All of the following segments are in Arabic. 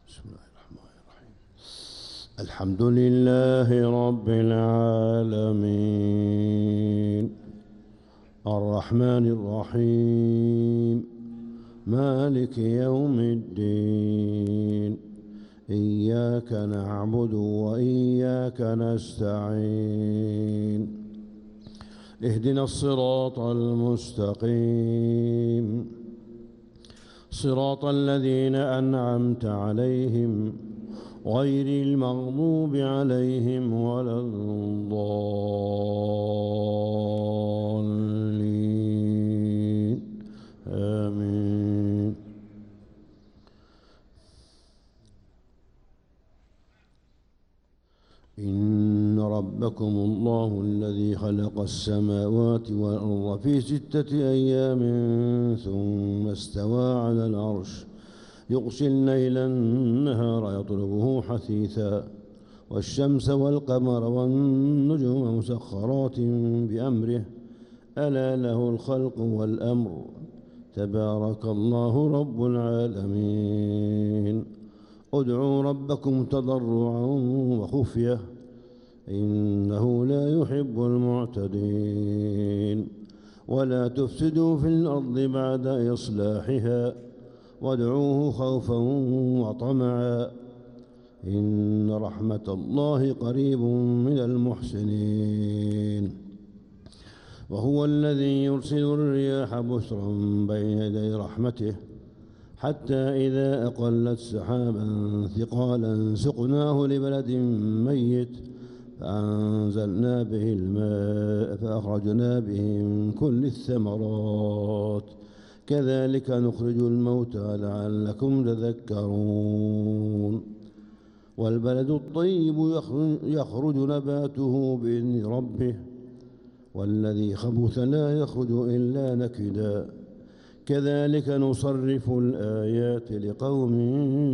بسم الله الرحمن الرحيم. الحمد لله رب العالمين الرحمن الرحيم مالك يوم الدين إياك نعبد وإياك نستعين اهدنا الصراط المستقيم صراط الذين أنعمت عليهم غير المغضوب عليهم ولا الضالين آمين. إن ربكم الله الذي خلق السماوات والأرض في 6 أيام ثم استوى على العرش يغشي الليل النهار يطلبه حثيثا والشمس والقمر والنجوم مسخرات بأمره ألا له الخلق والأمر تبارك الله رب العالمين. ادعوا ربكم تضرعا وخفية إنه لا يحب المعتدين ولا تفسدوا في الأرض بعد إصلاحها وادعوه خوفا وطمعا إن رحمة الله قريب من المحسنين. وهو الذي يرسل الرياح بشرا بين يدي رحمته حتى إذا أقلت سحابا ثقالا سقناه لبلد ميت فأنزلنا به الماء فأخرجنا به من كل الثمرات كذلك نخرج الموتى لعلكم تذكرون. والبلد الطيب يخرج نباته بإذن ربه والذي خبث لا يخرج إلا نكدا كذلك نصرف الآيات لقوم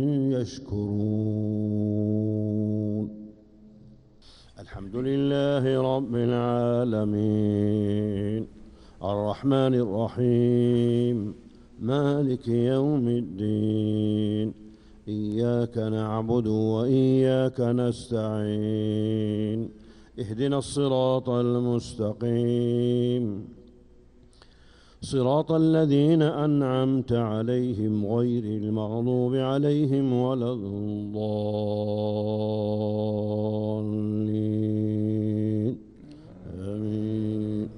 يشكرون. الحمد لله رب العالمين الرحمن الرحيم مالك يوم الدين إياك نعبد وإياك نستعين اهدنا الصراط المستقيم صراط الذين أنعمت عليهم غير المغضوب عليهم ولا الضالين آمين.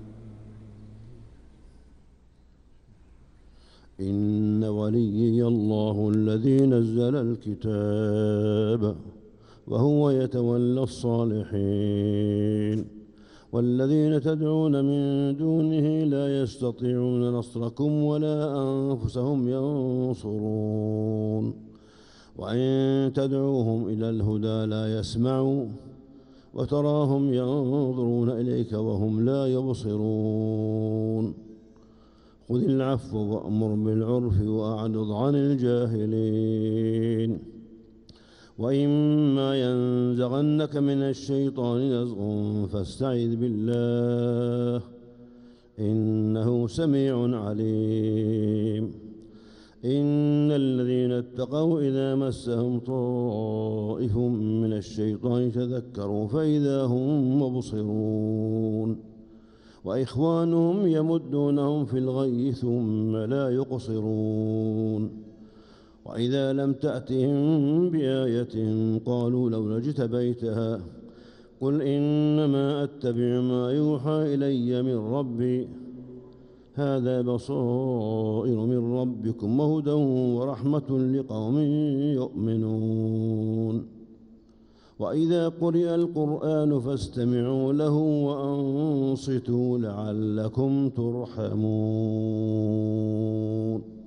إن وليي الله الذي نزل الكتاب وهو يتولى الصالحين والذين تدعون من دونه لا يستطيعون نصركم ولا أنفسهم ينصرون وإن تدعوهم إلى الهدى لا يسمعوا وتراهم ينظرون إليك وهم لا يبصرون. خذ العفو وأمر بالعرف وأعرض عن الجاهلين وإما ينزغنك من الشيطان نزغ فاستعذ بالله إنه سميع عليم. إن الذين اتقوا إذا مسهم طائف من الشيطان تذكروا فإذا هم مبصرون وإخوانهم يمدونهم في الغي ثم لا يقصرون وإذا لم تأتهم بآية قالوا لولا اجتبيتها قل إنما أتبع ما يوحى إلي من ربي هذا بصائر من ربكم وهدى ورحمة لقوم يؤمنون. وإذا قرئ القرآن فاستمعوا له وأنصتوا لعلكم ترحمون.